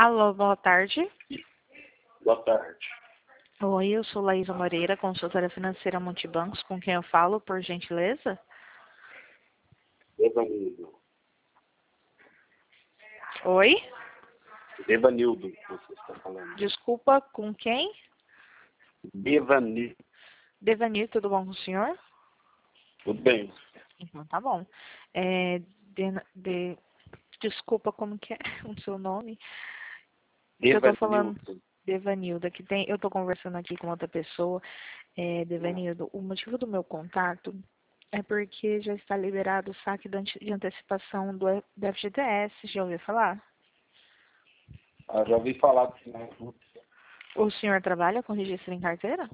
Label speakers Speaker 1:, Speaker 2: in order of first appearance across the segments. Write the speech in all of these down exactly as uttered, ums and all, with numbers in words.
Speaker 1: Alô, boa tarde.
Speaker 2: Boa tarde.
Speaker 1: Oi, eu sou Laísa Moreira, consultora financeira Multibancos, com quem eu falo, por gentileza?
Speaker 2: Evanildo.
Speaker 1: Oi?
Speaker 2: Evanildo, que você está falando.
Speaker 1: Desculpa, com quem?
Speaker 2: Evanildo.
Speaker 1: Devanir, tudo bom com o senhor?
Speaker 2: Tudo bem.
Speaker 1: Então, tá bom. É, de, de, desculpa, como que é o seu nome? Que eu tô falando...
Speaker 2: Evanildo.
Speaker 1: Devanildo, que tem, eu estou conversando aqui com outra pessoa. É, Devanildo, o motivo do meu contato é porque já está liberado o saque de ante- de antecipação do, F- do F G T S, já ouviu falar?
Speaker 2: Ah, já ouvi falar disso, né?
Speaker 1: O senhor trabalha com registro em carteira?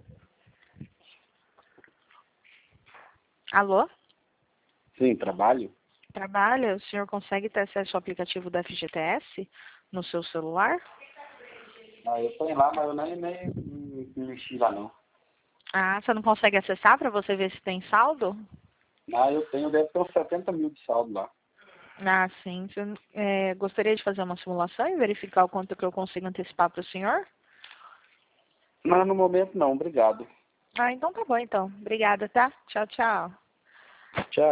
Speaker 1: Alô?
Speaker 2: Sim, trabalho?
Speaker 1: Trabalha? O senhor consegue ter acesso ao aplicativo do F G T S no seu celular?
Speaker 2: Ah, eu tenho lá, mas eu nem, nem me me mexi lá, não.
Speaker 1: Ah, você não consegue acessar para você ver se tem saldo?
Speaker 2: Ah, eu tenho, deve ter uns setenta mil de saldo lá.
Speaker 1: Ah, sim. Você, é, gostaria de fazer uma simulação e verificar o quanto que eu consigo antecipar para o senhor?
Speaker 2: Mas no momento não, obrigado.
Speaker 1: Ah, então tá bom, então. Obrigada, tá? Tchau, tchau.
Speaker 2: Tchau.